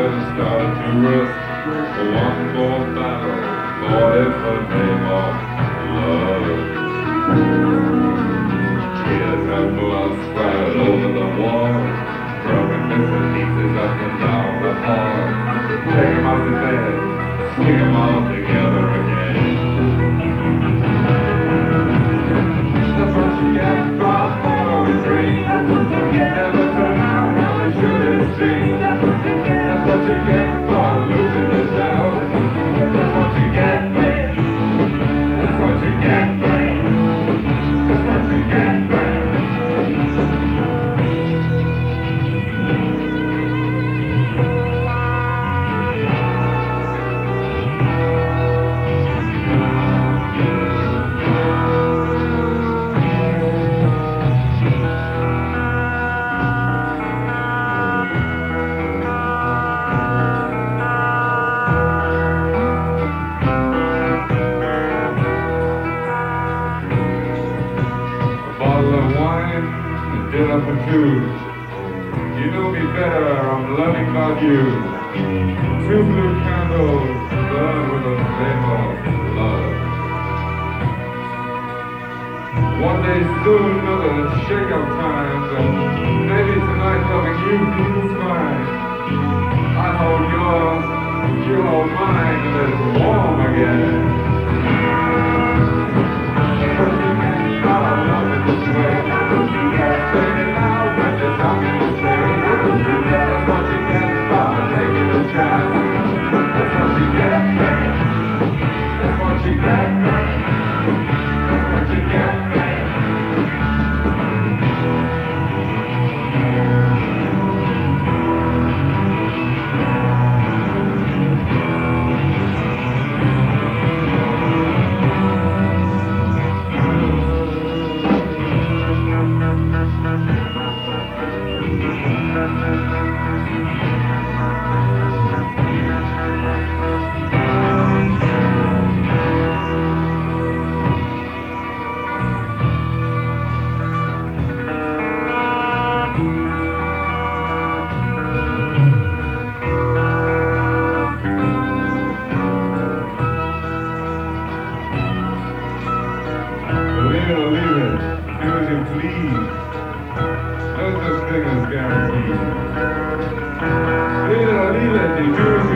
started to rust. One more battle fought in the name of love. Tears and blood splattered over the wall, broken bits and pieces up and down the hall. Take 'em out to bed, stick 'em all together again. That's what you get from following dreams. Never turn out how they should have seen. That's what you get for losing yourself. That's what you get, man. That's what you get, man. That's what you get, man. Dinner for two. You know me better, I'm loving about you. Two blue candles burn with a flame of love. One day soon, another shake of times, and maybe tonight loving you feels mine. I hold yours, you hold mine, and it's warm again. Please. Leave it, you do it.